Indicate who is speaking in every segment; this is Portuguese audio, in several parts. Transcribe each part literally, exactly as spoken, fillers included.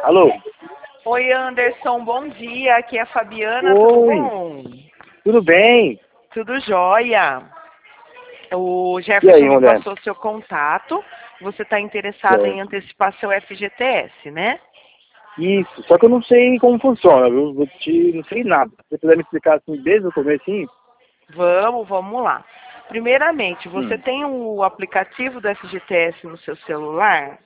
Speaker 1: Alô?
Speaker 2: Oi, Anderson, bom dia. Aqui é a Fabiana,
Speaker 1: Oi.
Speaker 2: tudo bom?
Speaker 1: Tudo bem?
Speaker 2: Tudo jóia. O
Speaker 1: E
Speaker 2: Jefferson
Speaker 1: aí,
Speaker 2: me
Speaker 1: mulher?
Speaker 2: passou seu contato. Você está interessado em
Speaker 1: Certo.
Speaker 2: antecipar seu F G T S, né?
Speaker 1: Isso, só que eu não sei como funciona, viu? Vou te... Não sei nada. Se você puder me explicar assim desde o começo, sim?
Speaker 2: Vamos, vamos lá. Primeiramente, você
Speaker 1: Hum.
Speaker 2: tem o aplicativo do F G T S no seu celular?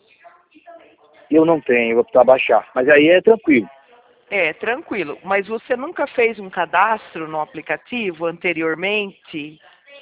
Speaker 1: Eu não tenho, vou precisar baixar. Mas aí é tranquilo.
Speaker 2: É, tranquilo. Mas você nunca fez um cadastro no aplicativo anteriormente?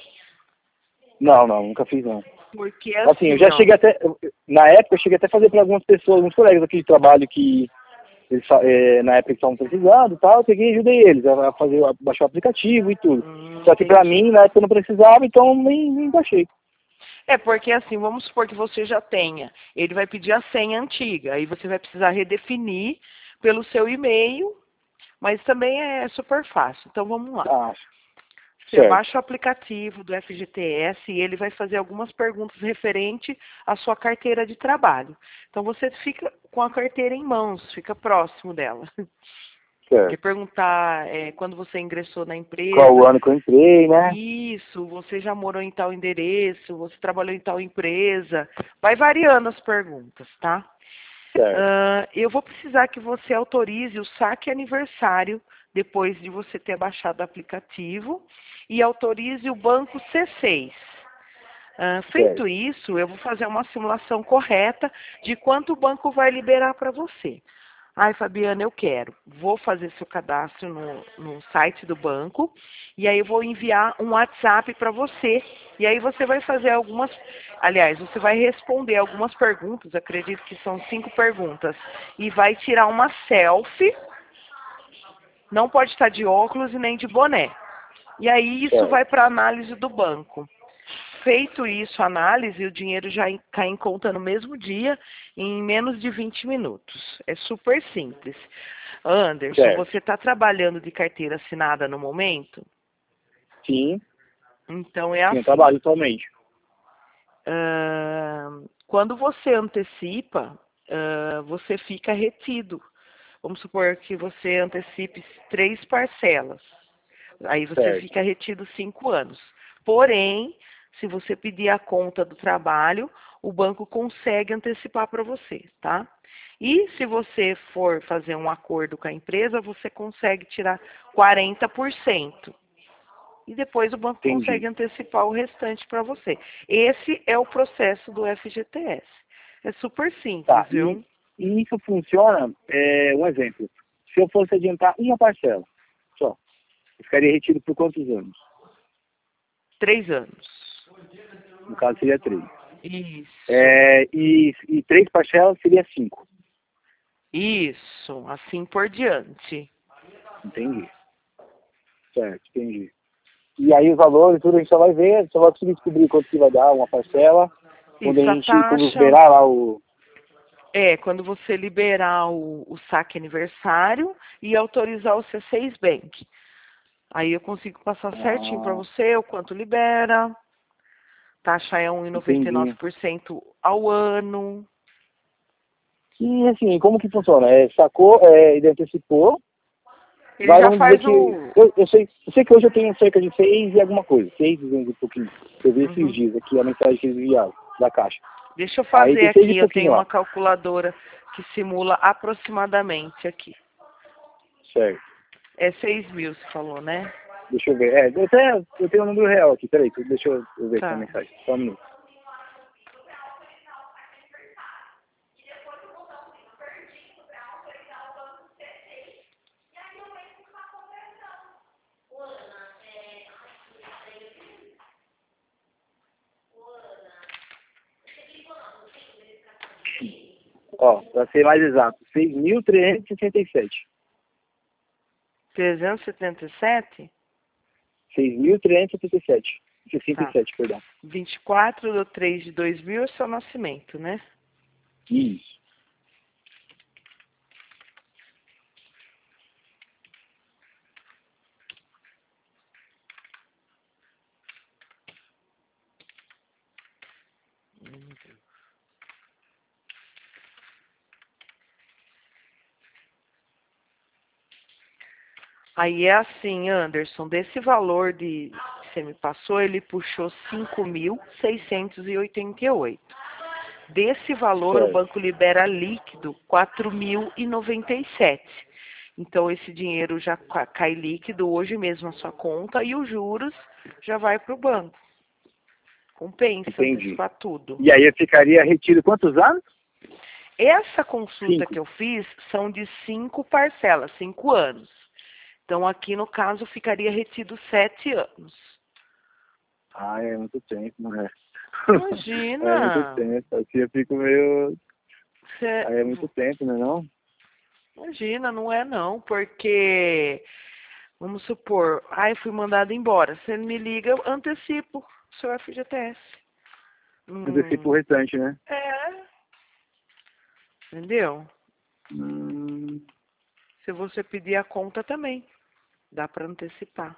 Speaker 1: Não, não, nunca fiz não.
Speaker 2: Porque
Speaker 1: Assim, eu
Speaker 2: assim,
Speaker 1: já
Speaker 2: ó.
Speaker 1: cheguei até... eu- Na época eu cheguei até a fazer para algumas pessoas, alguns colegas aqui de trabalho que eles, fa- eh, na época eles estavam precisando e tal, eu peguei e ajudei eles a fazer, a baixar o aplicativo e tudo.
Speaker 2: Hum,
Speaker 1: Só que pra
Speaker 2: entendi.
Speaker 1: mim, na época eu não precisava, então nem, nem baixei.
Speaker 2: É porque assim, vamos supor que você já tenha. Ele vai pedir a senha antiga, aí você vai precisar redefinir pelo seu e-mail, mas também é super fácil. Então vamos lá.
Speaker 1: Ah,
Speaker 2: Você
Speaker 1: certo.
Speaker 2: baixa o aplicativo do F G T S e ele vai fazer algumas perguntas referente à sua carteira de trabalho. Então você fica com a carteira em mãos, fica próximo dela. Quer
Speaker 1: Certo.
Speaker 2: perguntar é, quando você ingressou na
Speaker 1: Qual o
Speaker 2: empresa?
Speaker 1: ano que eu entrei, né?
Speaker 2: Isso, você já morou em tal endereço, você trabalhou em tal empresa. Vai variando as perguntas, tá?
Speaker 1: Certo.
Speaker 2: Ah, eu vou precisar que você autorize o saque aniversário depois de você ter baixado o aplicativo e autorize o banco C seis. Ah, feito
Speaker 1: Certo.
Speaker 2: isso, eu vou fazer uma simulação correta de quanto o banco vai liberar para você. Ai, Fabiana, eu quero. Vou fazer seu cadastro no, no site do banco e aí eu vou enviar um WhatsApp para você. E aí você vai fazer algumas, aliás, você vai responder algumas perguntas, acredito que são cinco perguntas, e vai tirar uma selfie. Não pode estar de óculos e nem de boné. E aí isso
Speaker 1: Certo.
Speaker 2: vai para análise do banco. Feito isso, a análise, o dinheiro já cai em conta no mesmo dia, em menos de vinte minutos. É super simples. Anderson,
Speaker 1: Certo.
Speaker 2: você está trabalhando de carteira assinada no momento?
Speaker 1: Sim.
Speaker 2: Então é
Speaker 1: Sim, eu
Speaker 2: assim.
Speaker 1: trabalho atualmente.
Speaker 2: ahn, quando você antecipa, ahn, você fica retido. Vamos supor que você antecipe três parcelas. Aí você
Speaker 1: Certo.
Speaker 2: fica retido cinco anos. Porém, se você pedir a conta do trabalho, o banco consegue antecipar para você, tá? E se você for fazer um acordo com a empresa, você consegue tirar quarenta por cento. E depois o banco
Speaker 1: Entendi.
Speaker 2: consegue antecipar o restante para você. Esse é o processo do F G T S. É super simples,
Speaker 1: Tá.
Speaker 2: viu?
Speaker 1: E, e isso funciona, é, um exemplo. Se eu fosse adiantar uma parcela só, eu ficaria retido por quantos anos?
Speaker 2: Três anos.
Speaker 1: No caso seria três.
Speaker 2: Isso.
Speaker 1: É, e, e três parcelas seria cinco.
Speaker 2: Isso. Assim por diante.
Speaker 1: Entendi. Certo, entendi. E aí os valores, tudo a gente só vai ver, só vai conseguir descobrir quanto que vai dar uma parcela, quando a
Speaker 2: Isso, a
Speaker 1: gente, quando
Speaker 2: taxa
Speaker 1: liberar lá o...
Speaker 2: é quando você liberar o, o saque aniversário e autorizar o C seis Bank. Aí eu consigo passar certinho para
Speaker 1: Ah,
Speaker 2: você o quanto libera. Taxa é um vírgula noventa e nove
Speaker 1: entendi.
Speaker 2: por cento ao ano.
Speaker 1: E assim, como que funciona? É, sacou, é, ele antecipou,
Speaker 2: Ele
Speaker 1: vai,
Speaker 2: já
Speaker 1: vamos dizer
Speaker 2: faz
Speaker 1: que...
Speaker 2: o.
Speaker 1: Eu, eu, sei, eu sei que hoje eu tenho cerca de seis e alguma coisa, seis e um pouquinho. Eu vi esses
Speaker 2: Uhum.
Speaker 1: dias aqui, a mensagem que eles enviaram da caixa.
Speaker 2: Deixa eu
Speaker 1: Aí
Speaker 2: fazer
Speaker 1: tem seis e
Speaker 2: aqui, eu
Speaker 1: pouquinho
Speaker 2: tenho uma
Speaker 1: lá,
Speaker 2: calculadora que simula aproximadamente aqui.
Speaker 1: certo.
Speaker 2: É seis mil, você falou, né?
Speaker 1: Deixa eu ver. É, eu, até, eu tenho o número real aqui, peraí, deixa eu, eu ver aqui a
Speaker 2: Tá.
Speaker 1: mensagem. Só um minuto. Ó, para ser mais exato, seis mil trezentos e sessenta e sete.
Speaker 2: trezentos e setenta e sete?
Speaker 1: seis mil trezentos e sessenta e sete. sessenta e
Speaker 2: Tá.
Speaker 1: sete, perdão.
Speaker 2: vinte e quatro de três de dois mil é seu nascimento, né?
Speaker 1: Isso.
Speaker 2: Aí é assim, Anderson, desse valor de, que você me passou, ele puxou cinco mil seiscentos e oitenta e oito. Desse valor,
Speaker 1: Certo.
Speaker 2: o banco libera líquido quatro mil e noventa e sete. Então, esse dinheiro já cai líquido hoje mesmo na sua conta e os juros já vai para o banco. Compensa antecipar tudo.
Speaker 1: E aí eu ficaria retido quantos anos?
Speaker 2: Essa consulta
Speaker 1: Cinco.
Speaker 2: que eu fiz são de cinco parcelas, cinco anos. Então, aqui no caso, ficaria retido sete anos.
Speaker 1: Ah, é muito tempo, né?
Speaker 2: Imagina!
Speaker 1: É muito tempo. Aqui eu fico meio...
Speaker 2: Cê...
Speaker 1: Aí é muito tempo, né não?
Speaker 2: Imagina, não é não, porque... Vamos supor, ai, fui mandado embora. Se ele me liga, eu antecipo o seu F G T S.
Speaker 1: Antecipo
Speaker 2: Hum,
Speaker 1: o restante, né?
Speaker 2: é. Entendeu?
Speaker 1: Hum...
Speaker 2: Se você pedir a conta também, dá para antecipar.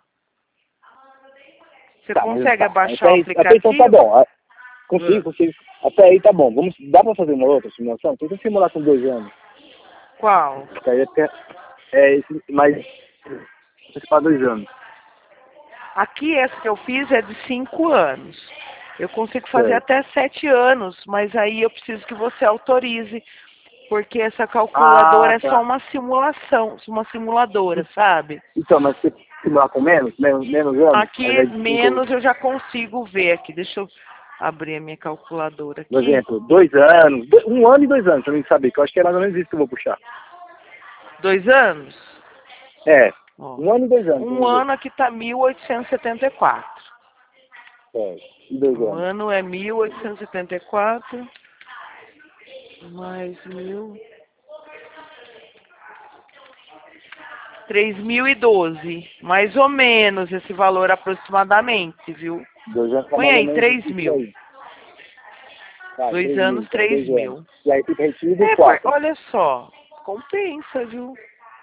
Speaker 2: Você
Speaker 1: Tá,
Speaker 2: consegue
Speaker 1: tá.
Speaker 2: abaixar
Speaker 1: Até
Speaker 2: o
Speaker 1: aí, até
Speaker 2: aplicativo?
Speaker 1: então tá bom. Ah, Consigo,
Speaker 2: Hum.
Speaker 1: consigo. Até aí tá bom. Vamos, dá pra fazer uma outra simulação? Tenta simular com dois anos.
Speaker 2: Qual?
Speaker 1: Que aí até, é esse, mas para dois anos.
Speaker 2: Aqui, essa que eu fiz é de cinco anos. Eu consigo fazer
Speaker 1: Certo.
Speaker 2: até sete anos, mas aí eu preciso que você autorize, porque essa calculadora
Speaker 1: Ah,
Speaker 2: é
Speaker 1: tá.
Speaker 2: só uma simulação, uma simuladora, sabe?
Speaker 1: Então, mas você simular com menos? Menos, menos anos? Ao
Speaker 2: Aqui,
Speaker 1: invés de
Speaker 2: menos
Speaker 1: cinco,
Speaker 2: eu já consigo ver aqui. Deixa eu abrir a minha calculadora
Speaker 1: por
Speaker 2: aqui.
Speaker 1: exemplo, dois anos, do- um ano e dois anos, pra mim saber, que eu acho que é mais ou menos isso que eu vou puxar.
Speaker 2: Dois anos?
Speaker 1: É,
Speaker 2: Ó,
Speaker 1: um ano e dois anos.
Speaker 2: um
Speaker 1: vamos ver.
Speaker 2: ano aqui tá mil oitocentos e setenta e quatro.
Speaker 1: É, e dois
Speaker 2: Um
Speaker 1: anos.
Speaker 2: ano é mil oitocentos e setenta e quatro. Mais mil. três mil e doze. Mais ou menos esse valor aproximadamente, viu?
Speaker 1: Dois anos tá
Speaker 2: Põe
Speaker 1: mais ou
Speaker 2: aí,
Speaker 1: menos
Speaker 2: três
Speaker 1: isso
Speaker 2: mil.
Speaker 1: aí. Tá,
Speaker 2: Dois
Speaker 1: três mil,
Speaker 2: anos,
Speaker 1: então,
Speaker 2: três
Speaker 1: dois anos.
Speaker 2: mil.
Speaker 1: E aí fica retido
Speaker 2: É, por,
Speaker 1: quatro.
Speaker 2: olha só. Compensa, viu?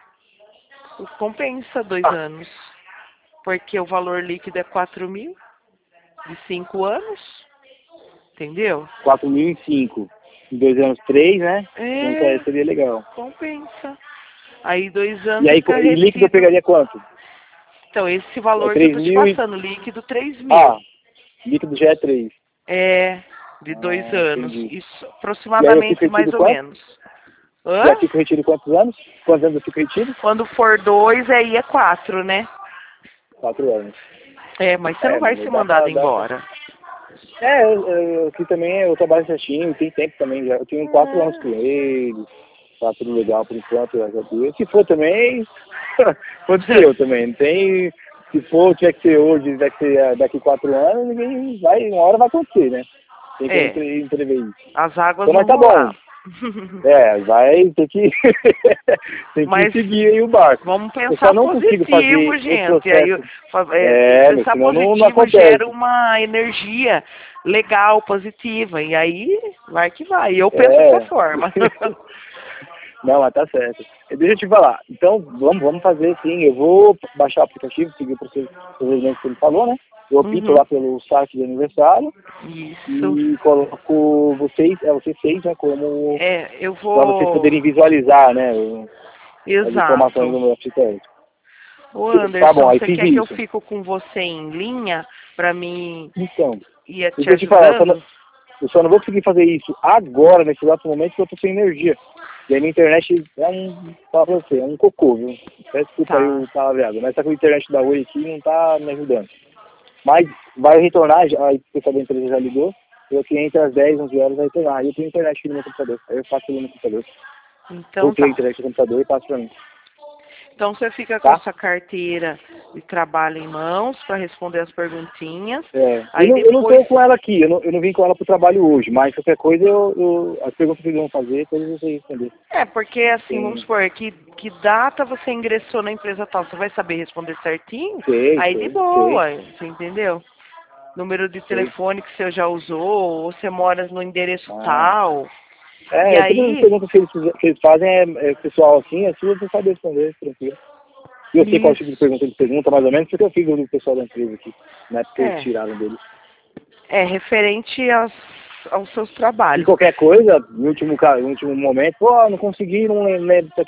Speaker 2: Compensa dois anos. Porque o valor líquido é quatro mil. De cinco anos. Entendeu?
Speaker 1: quatro mil e cinco. Em dois anos, três, né? Então
Speaker 2: É,
Speaker 1: seria legal.
Speaker 2: compensa. Aí dois anos
Speaker 1: E
Speaker 2: você
Speaker 1: aí,
Speaker 2: fica
Speaker 1: e líquido eu
Speaker 2: retido.
Speaker 1: pegaria quanto?
Speaker 2: Então, esse
Speaker 1: É
Speaker 2: valor que eu
Speaker 1: três
Speaker 2: tô te
Speaker 1: mil e...
Speaker 2: passando, líquido três
Speaker 1: Ah,
Speaker 2: mil.
Speaker 1: líquido já é três.
Speaker 2: É, de dois
Speaker 1: Ah,
Speaker 2: anos.
Speaker 1: entendi.
Speaker 2: Isso,
Speaker 1: E aí eu fico
Speaker 2: aproximadamente, mais
Speaker 1: retido
Speaker 2: ou
Speaker 1: quanto?
Speaker 2: menos.
Speaker 1: Já
Speaker 2: Hã?
Speaker 1: fico retido quantos anos? Quantos anos eu fico retido?
Speaker 2: Quando for dois, aí é quatro, né?
Speaker 1: Quatro anos.
Speaker 2: É, mas você não
Speaker 1: É,
Speaker 2: vai ser
Speaker 1: dá pra...
Speaker 2: mandado
Speaker 1: Dá pra...
Speaker 2: embora.
Speaker 1: É, eu, eu, aqui também eu trabalho certinho, tem tempo também já. Eu tenho quatro anos com ele, tá tudo legal por enquanto, graças a Deus. Se for também, aconteceu também. Não tem. Se for, tinha que ser hoje, vai ser daqui quatro anos, ninguém vai, uma hora vai acontecer, né? Tem que
Speaker 2: É,
Speaker 1: entre- entrever isso.
Speaker 2: as águas
Speaker 1: Então, mas
Speaker 2: vão
Speaker 1: tá bom.
Speaker 2: rolar.
Speaker 1: É, vai ter que, tem que
Speaker 2: Mas
Speaker 1: seguir aí o barco.
Speaker 2: vamos
Speaker 1: Eu só
Speaker 2: pensar
Speaker 1: não consigo fazer
Speaker 2: positivo,
Speaker 1: o
Speaker 2: gente. Aí,
Speaker 1: processo.
Speaker 2: fa- é,
Speaker 1: É,
Speaker 2: pensar
Speaker 1: senão não, não
Speaker 2: positivo
Speaker 1: acontece.
Speaker 2: gera uma energia legal, positiva. E aí, vai que vai. Eu penso dessa
Speaker 1: É.
Speaker 2: forma.
Speaker 1: Não, mas tá certo. Deixa eu te falar. Então, vamos, vamos fazer sim. Eu vou baixar o aplicativo, seguir o procedimento que ele falou, né? Eu opto
Speaker 2: Uhum.
Speaker 1: lá pelo site de aniversário
Speaker 2: Isso.
Speaker 1: e coloco vocês, é vocês seis, né, como
Speaker 2: É, eu
Speaker 1: para vocês
Speaker 2: vou...
Speaker 1: poderem visualizar, né, o- as informações do
Speaker 2: Exato.
Speaker 1: meu aplicativo.
Speaker 2: Ô
Speaker 1: Tá bom,
Speaker 2: Anderson,
Speaker 1: aí
Speaker 2: você
Speaker 1: fiz
Speaker 2: quer que eu
Speaker 1: isso.
Speaker 2: fico com você em linha para mim
Speaker 1: Então,
Speaker 2: ir te
Speaker 1: deixa eu te falar, eu só, não,
Speaker 2: ajudando?
Speaker 1: eu só não vou conseguir fazer isso agora, nesse exato momento, porque eu tô sem energia. E a minha internet é um, fala pra você, é um cocô, viu? Peço desculpa aí
Speaker 2: Tá.
Speaker 1: o palavreado, mas tá com a internet da Oi aqui não tá me ajudando. Mas vai retornar, já, aí o pessoal da empresa já ligou, eu que entre as dez, onze horas vai retornar. Aí eu tenho internet aqui no meu computador, aí eu faço ali no computador.
Speaker 2: Então
Speaker 1: Ou tenho a
Speaker 2: tá.
Speaker 1: internet no computador e passo pra mim,
Speaker 2: Então você fica com a
Speaker 1: tá?
Speaker 2: sua carteira de trabalho em mãos para responder as perguntinhas.
Speaker 1: É, eu,
Speaker 2: Aí
Speaker 1: não, eu não
Speaker 2: depois...
Speaker 1: tô com ela aqui, eu não, eu não vim com ela pro trabalho hoje, mas qualquer coisa, eu, eu, as perguntas que eles vão fazer, todas eu sei responder.
Speaker 2: É, porque assim, vamos
Speaker 1: Tem,
Speaker 2: supor, que, que data você ingressou na empresa tal? Você vai saber responder certinho?
Speaker 1: sei,
Speaker 2: Aí de
Speaker 1: sei, sei,
Speaker 2: boa, você entendeu? Número de
Speaker 1: sei.
Speaker 2: telefone que você já usou, ou você mora no endereço
Speaker 1: Ah,
Speaker 2: tal. E
Speaker 1: é, todas as
Speaker 2: aí,
Speaker 1: perguntas que eles, fizer- que eles fazem é, é pessoal assim, é sua, você sabe responder, tranquilo. E eu sei qual tipo de
Speaker 2: isso.
Speaker 1: pergunta eles perguntam, mais ou menos, porque eu fiz do pessoal da empresa aqui, na época que eles
Speaker 2: É,
Speaker 1: tiraram deles.
Speaker 2: é referente aos, aos seus
Speaker 1: E
Speaker 2: trabalhos.
Speaker 1: qualquer coisa, no último, ca- no último momento, pô, não consegui, não lem- lembro disso aqui.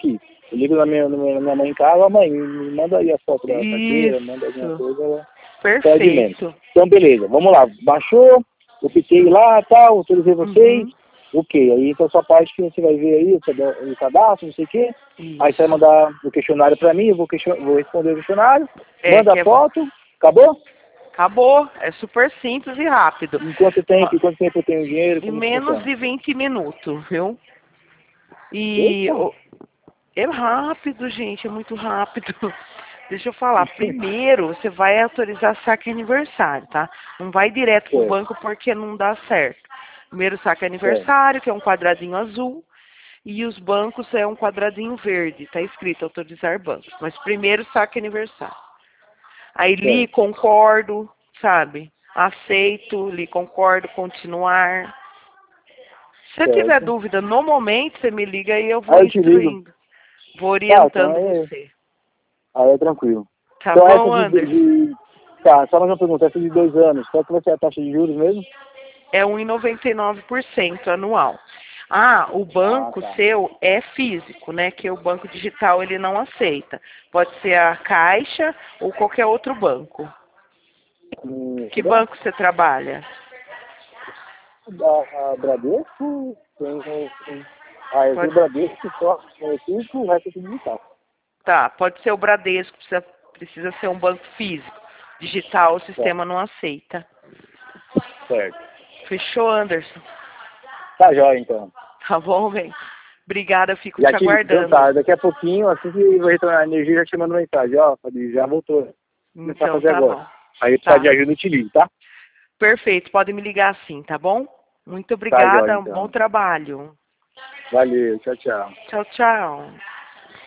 Speaker 1: Eu ligo na minha, na minha mãe em casa, mãe, me manda aí a foto da carteira, manda alguma coisa.
Speaker 2: Perfeito.
Speaker 1: Então, beleza, vamos lá. Baixou, eu piquei lá, tal, autorizei vocês. Uhum. Ok, aí então sua parte que você vai ver aí, o cadastro, não sei o quê. Isso. Aí você vai mandar o questionário para mim, eu vou, question... vou responder o questionário, é, manda a é... foto, acabou?
Speaker 2: Acabou, é super simples e rápido.
Speaker 1: Em quanto tempo, em quanto tempo eu tenho dinheiro?
Speaker 2: Em menos de vinte minutos, viu? E o... é rápido, gente, é muito rápido. Deixa eu falar, primeiro você vai autorizar saque aniversário, tá? Não vai direto pro banco porque não dá certo. Primeiro saque aniversário, que é um quadradinho azul, e os bancos é um quadradinho verde, tá escrito autorizar bancos. Mas primeiro saque aniversário. Aí li, concordo, sabe? Aceito, li, concordo, continuar. Se você tiver dúvida no momento, você me liga e eu vou
Speaker 1: ah, eu
Speaker 2: instruindo. Vou orientando ah, então é... você.
Speaker 1: Aí é tranquilo.
Speaker 2: Tá
Speaker 1: então,
Speaker 2: bom,
Speaker 1: essa de,
Speaker 2: Anderson?
Speaker 1: De... Tá, só mais uma pergunta. Essa de dois anos, qual que vai ser a taxa de juros mesmo?
Speaker 2: É um vírgula noventa e nove por cento anual. Ah, o banco ah, tá. seu é físico, né? Que o banco digital ele não aceita. Pode ser a Caixa ou qualquer outro banco. Hum, que banco você trabalha?
Speaker 1: A, a Bradesco, tem, tem, ah, eu tenho Bradesco só, é físico, o resto é tudo digital.
Speaker 2: Tá, pode ser o Bradesco, precisa, precisa ser um banco físico. Digital, o sistema é. não aceita.
Speaker 1: Certo.
Speaker 2: Fechou, Anderson?
Speaker 1: Tá jóia, então.
Speaker 2: Tá bom, bem. Obrigada, eu fico
Speaker 1: já
Speaker 2: te
Speaker 1: te,
Speaker 2: aguardando.
Speaker 1: Então tá, daqui a pouquinho, assim que vai retornar a energia, já te mando mensagem. Ó, já voltou.
Speaker 2: Então,
Speaker 1: fazer
Speaker 2: tá
Speaker 1: agora.
Speaker 2: bom.
Speaker 1: Aí
Speaker 2: tá.
Speaker 1: tá de ajuda, eu te ligo, tá?
Speaker 2: Perfeito, pode me ligar assim, tá bom? Muito obrigada, tá, jóia, então. Bom trabalho.
Speaker 1: Valeu, tchau, tchau.
Speaker 2: Tchau, tchau.